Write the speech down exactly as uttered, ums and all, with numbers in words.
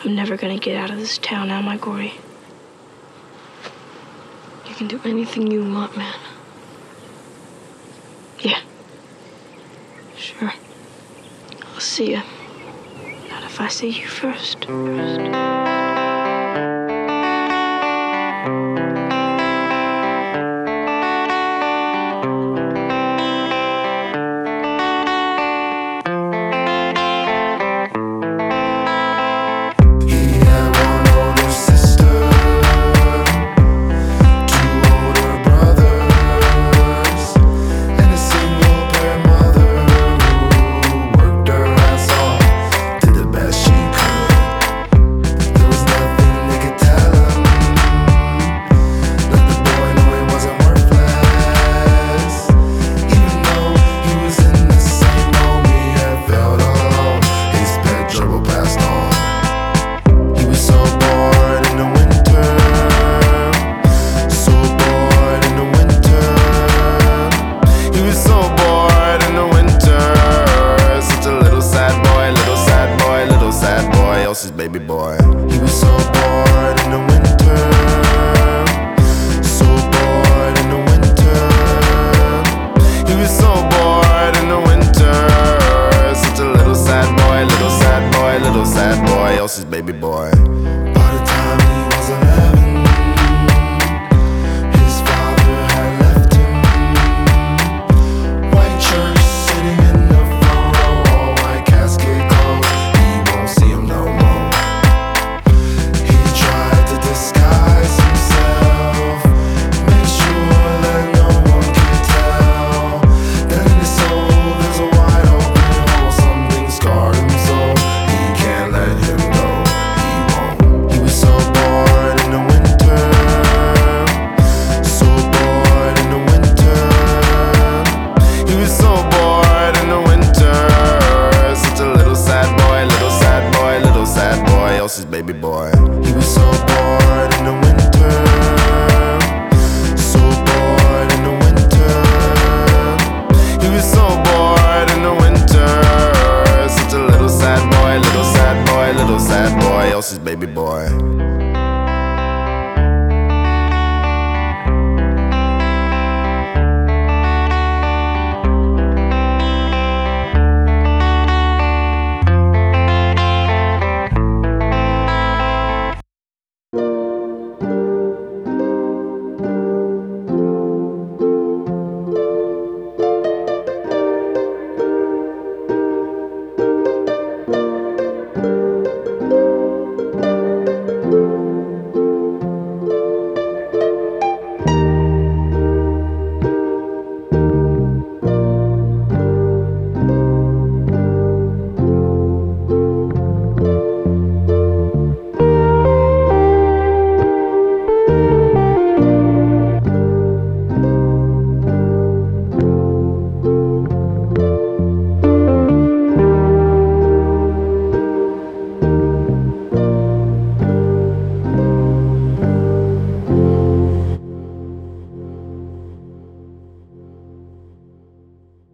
I'm never gonna get out of this town, am I, Gory? You can do anything you want, man. Yeah. Sure. I'll see you. Not if I see you first. First. His baby boy. He was so bored in the winter, so bored in the winter. He was so bored in the winter. Such a little sad boy, little sad boy, little sad boy. Else's baby boy. By the time he was eleven, his father had left him. White church sitting in the front row, all white casket closed. He won't see him no more. Disguise himself, make sure that no one can tell. That in his soul there's a wide open hole. Something scarred him so he can't let him go. He won't. He was so bored in the winter, so bored in the winter. He was so bored in the winter. Such a little sad boy, little sad boy, little sad boy. Else's baby boy. He was so bored in the winter, so bored in the winter. He was so bored in the winter. Such a little sad boy, little sad boy, little sad boy. Else's baby boy.